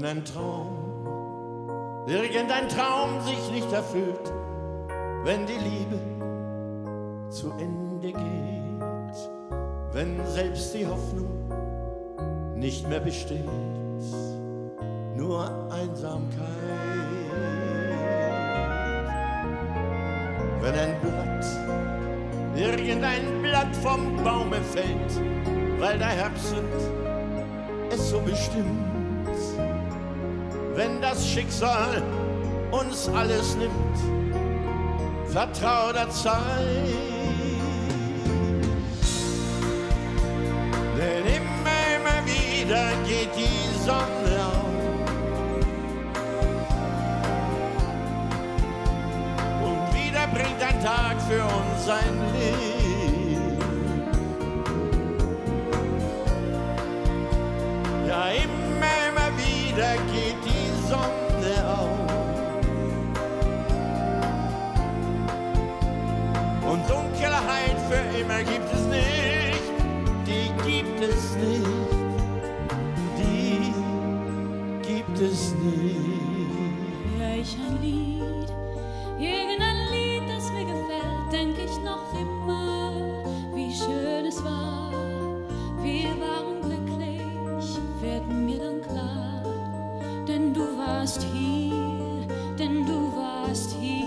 ein Traum, irgendein Traum sich nicht erfüllt, wenn die Liebe zu Ende geht, wenn selbst die Hoffnung nicht mehr besteht, nur Einsamkeit. Wenn ein Blatt, irgendein Blatt vom Baume fällt, weil der Herbst es so bestimmt, wenn das Schicksal uns alles nimmt, vertrau der Zeit. Denn immer wieder geht die Sonne auf und wieder bringt ein Tag für uns ein Licht. Ja, immer wieder geht die Sonne auf und Dunkelheit für immer gibt es nicht, die gibt es nicht, die gibt es nicht. Hör ich ein Lied, irgendein Lied, das mir gefällt, denk ich noch immer, wie schön es war. Wir waren glücklich, wird mir dann klar, denn du warst hier, denn du warst hier.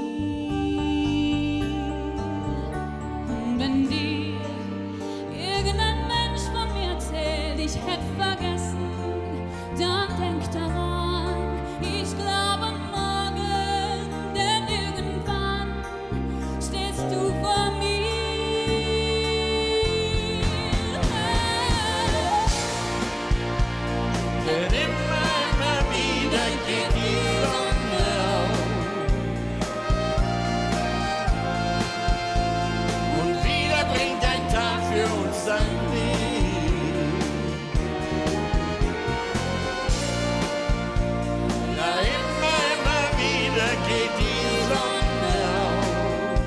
Und wenn dir irgendein Mensch von mir erzählt, ich hätte vergessen, dann denk daran, ich glaube an morgen, denn irgendwann stehst du vor mir. Denn immer wieder geht die Sonne auf und wieder bringt ein Tag für uns ein Licht. Ja, immer wieder geht die Sonne auf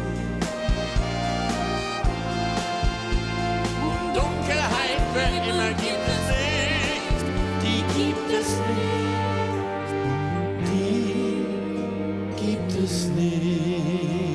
und Dunkelheit für immer gibt es nicht, die gibt es nicht, die gibt es nicht.